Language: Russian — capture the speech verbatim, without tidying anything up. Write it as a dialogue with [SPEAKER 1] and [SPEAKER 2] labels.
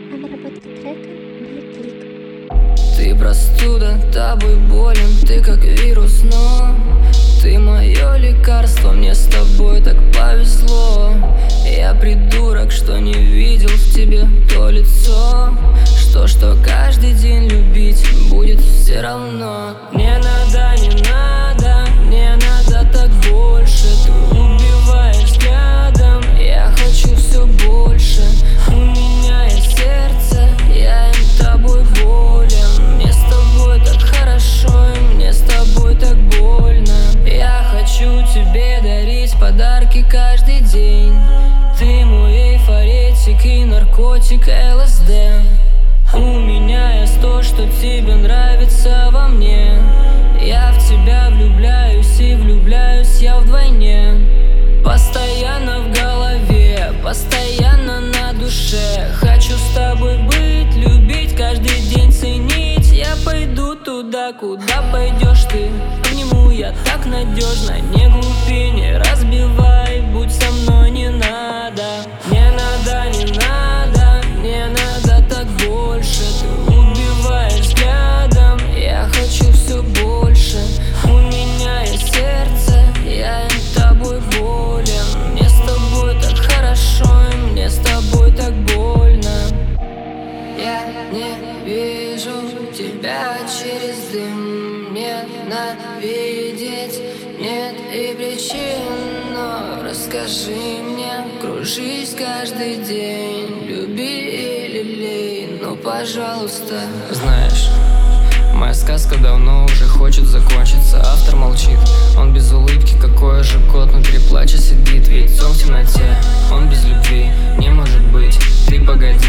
[SPEAKER 1] Обработка трека Бликлик.
[SPEAKER 2] Ты простуда, тобой болен, ты как вирус, но ты мое лекарство, мне с тобой так повезло. Я придурок, что не видел в тебе то лицо, что, что каждый день любить будет все равно. Не надо, не надо, не надо так больше. Ты убиваешь взглядом, я хочу все больше. У меня есть сердце, я им тобой болен. Мне с тобой так хорошо, и мне с тобой так больно. Я хочу тебе дарить подарки каждый день. Ты мой эйфоретик и наркотик эл эс дэ. У меня есть то, что тебе нравится во мне. Я в тебя влюбляюсь, и влюбляюсь я вдвойне. Постоянно в голове, постоянно на душе. Хочу с тобой быть, любить, каждый день ценить. Я пойду туда, куда пойдешь ты. Обниму я так надежно, не глупи, не разбивай. Будь со мной, не надо, не надо, не надо, не надо так больше. Ты убиваешь взглядом, я хочу все больше. У меня есть сердце, я им тобой болен. Мне с тобой так хорошо, и мне с тобой так больно. Я не вижу тебя через дым. Ненавидеть нет и причин, но расскажи мне, кружись каждый день. Люби или лей, ну пожалуйста.
[SPEAKER 3] Знаешь, моя сказка давно уже хочет закончиться. Автор молчит, он без улыбки, какой же кот внутри плача сидит. Ведь он в темноте, он без любви, не может быть. Ты погоди,